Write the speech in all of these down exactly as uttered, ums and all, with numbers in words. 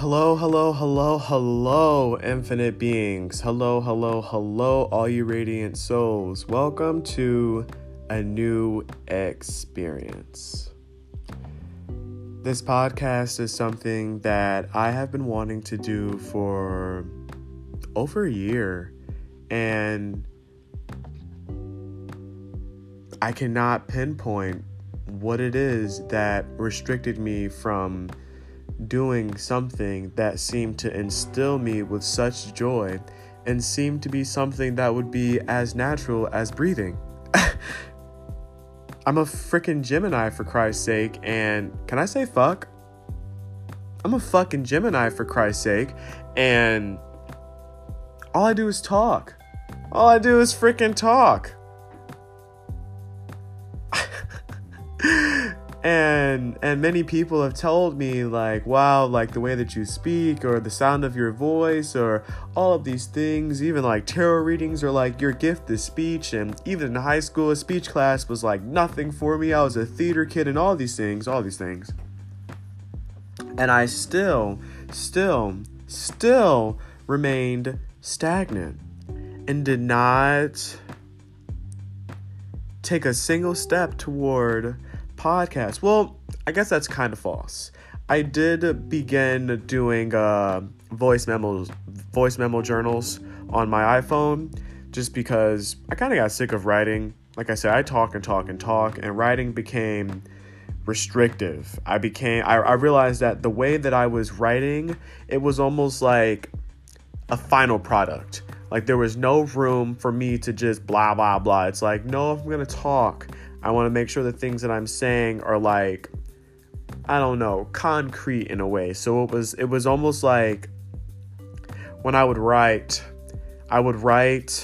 Hello, hello, hello, hello, infinite beings. Hello, hello, hello, all you radiant souls. Welcome to a new experience. This podcast is something that I have been wanting to do for over a year, and I cannot pinpoint what it is that restricted me from doing something that seemed to instill me with such joy and seemed to be something that would be as natural as breathing. I'm a freaking Gemini, for Christ's sake, and can I say fuck? I'm a fucking Gemini, for Christ's sake, and all I do is talk. All I do is freaking talk. And and many people have told me, like, wow, like the way that you speak or the sound of your voice or all of these things, even like tarot readings are like your gift is speech. And even in high school, a speech class was like nothing for me. I was a theater kid and all these things, all these things. And I still, still, still remained stagnant and did not take a single step toward podcast. Well, I guess that's kind of false. I did begin doing uh, voice memos, voice memo journals on my iPhone, just because I kind of got sick of writing. Like I said, I talk and talk and talk, and writing became restrictive. I became, I, I realized that the way that I was writing, it was almost like a final product. Like there was no room for me to just blah, blah, blah. It's like, no, if I'm going to talk, I want to make sure the things that I'm saying are like, I don't know, concrete in a way. So it was, it was almost like when I would write, I would write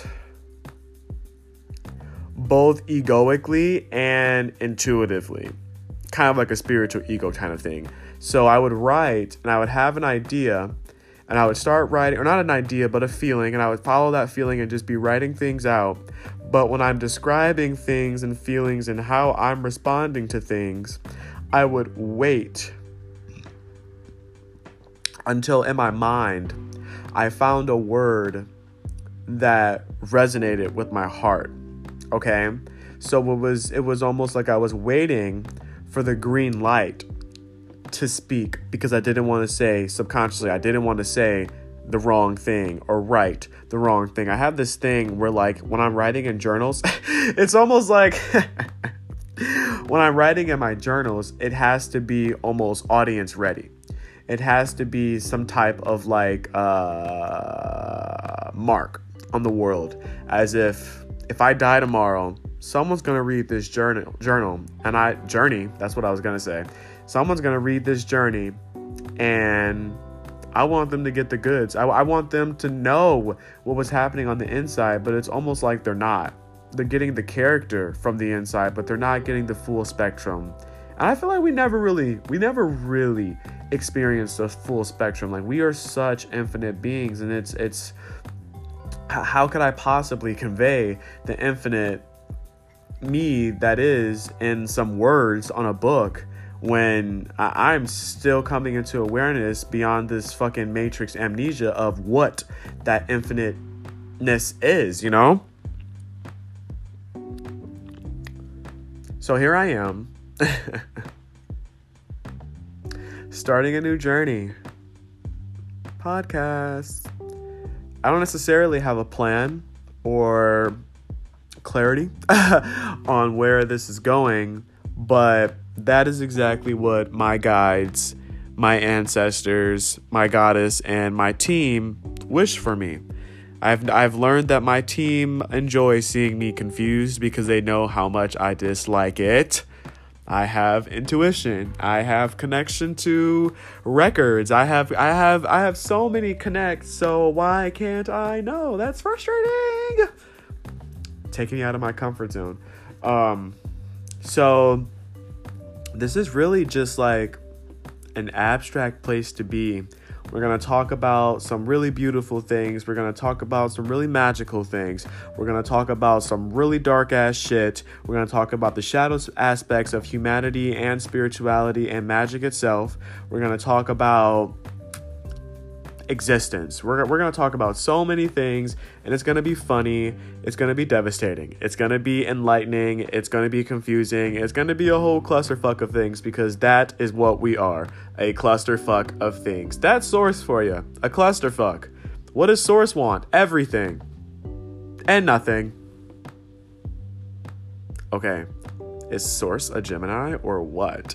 both egoically and intuitively, kind of like a spiritual ego kind of thing. So I would write and I would have an idea and I would start writing, or not an idea, but a feeling, and I would follow that feeling and just be writing things out. But when I'm describing things and feelings and how I'm responding to things, I would wait until in my mind I found a word that resonated with my heart. Okay? So it was it was almost like I was waiting for the green light to speak, because I didn't want to say, subconsciously, I didn't want to say the wrong thing or write the wrong thing. I have this thing where, like, when I'm writing in journals, it's almost like when I'm writing in my journals, it has to be almost audience ready. It has to be some type of like uh, mark on the world, as if if I die tomorrow, someone's gonna read this journal journal and I journey. That's what I was gonna say. Someone's gonna read this journey, and I want them to get the goods. I, I want them to know what was happening on the inside, but it's almost like they're not. They're getting the character from the inside, but they're not getting the full spectrum. And I feel like we never really, we never really experienced the full spectrum. Like, we are such infinite beings, and it's, it's, how could I possibly convey the infinite me that is in some words on a book when I- I'm still coming into awareness beyond this fucking matrix amnesia of what that infiniteness is, you know? So here I am, starting a new journey. Podcast. I don't necessarily have a plan or clarity on where this is going, but that is exactly what my guides, my ancestors, my goddess, and my team wish for me. I've I've learned that my team enjoys seeing me confused because they know how much I dislike it. I have intuition. I have connection to records. I have I have I have so many connects. So why can't I know? That's frustrating. Taking me out of my comfort zone. Um, so this is really just like an abstract place to be. We're going to talk about some really beautiful things. We're going to talk about some really magical things. We're going to talk about some really dark ass shit. We're going to talk about the shadows aspects of humanity and spirituality and magic itself. We're going to talk about existence. We're, we're going to talk about so many things, and it's going to be funny. It's going to be devastating. It's going to be enlightening. It's going to be confusing. It's going to be a whole clusterfuck of things, because that is what we are, a clusterfuck of things. That's Source for you, a clusterfuck. What does Source want? Everything and nothing. Okay, is Source a Gemini or what?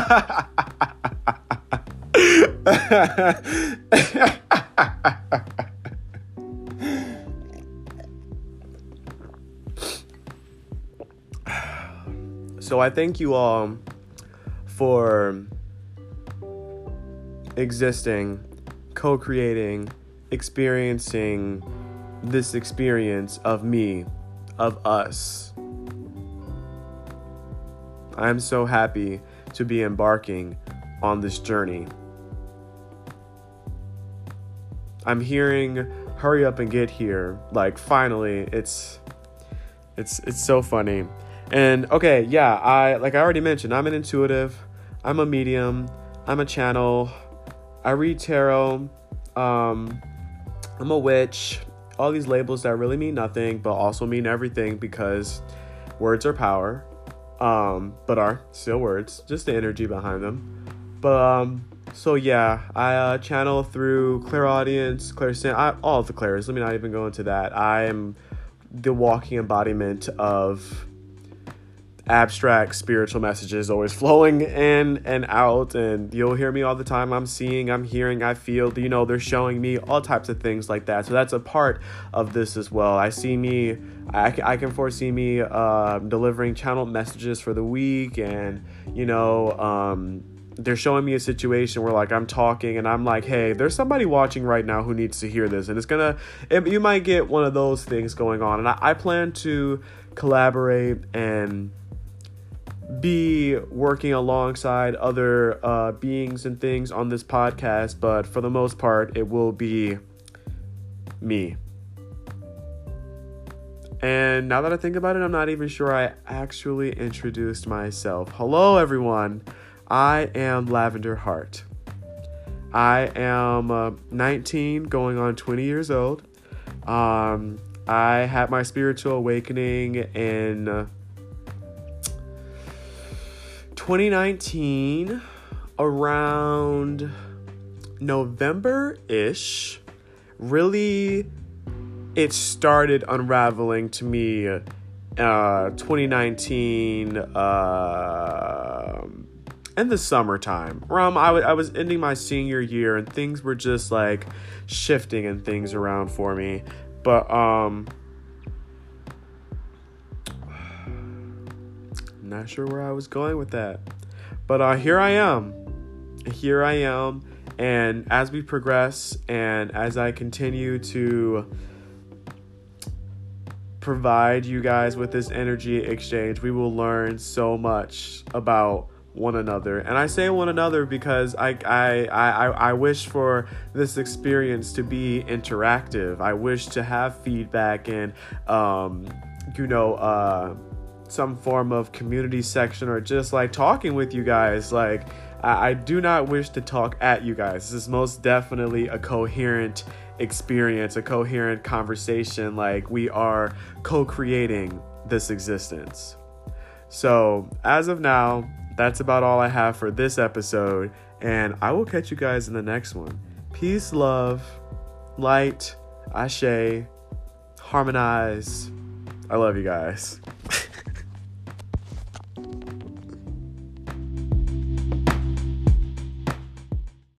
So I thank you all for existing, co-creating, experiencing this experience of me, of us. I'm so happy to be embarking on this journey. I'm hearing hurry up and get here. Like, finally, it's it's it's so funny. And okay, yeah, I like I already mentioned, I'm an intuitive, I'm a medium, I'm a channel, I read tarot, um, I'm a witch, all these labels that really mean nothing, but also mean everything, because words are power, um, but are still words, just the energy behind them. But, um, so yeah, I uh, channel through clairaudience, clairsentient, all of the clairs. Let me not even go into that. I am the walking embodiment of abstract spiritual messages always flowing in and out, and you'll hear me all the time. I'm seeing, I'm hearing, I feel, you know, they're showing me all types of things like that. So that's a part of this as well. I see me, I, I can foresee me uh, delivering channeled messages for the week, and, you know, um, they're showing me a situation where, like, I'm talking and I'm like, hey, there's somebody watching right now who needs to hear this. And it's gonna, it, you might get one of those things going on. And I, I plan to collaborate and be working alongside other uh, beings and things on this podcast. But for the most part, it will be me. And now that I think about it, I'm not even sure I actually introduced myself. Hello, everyone. I am Lavender Heart. I am uh, nineteen, going on twenty years old. Um, I had my spiritual awakening in uh, twenty nineteen, around November-ish. Really, it started unraveling to me uh, twenty nineteen, uh, in the summertime. Um, I, w- I was ending my senior year, and things were just like shifting and things around for me. But um, I'm not sure where I was going with that. But uh, here I am. Here I am. And as we progress, and as I continue to provide you guys with this energy exchange, we will learn so much about one another. And I say one another because I I, I I wish for this experience to be interactive. I wish to have feedback and um you know uh some form of community section, or just like talking with you guys. Like, I, I do not wish to talk at you guys. This is most definitely a coherent experience, a coherent conversation. Like, we are co-creating this existence. So as of now, that's about all I have for this episode, and I will catch you guys in the next one. Peace, love, light, ashe, harmonize. I love you guys.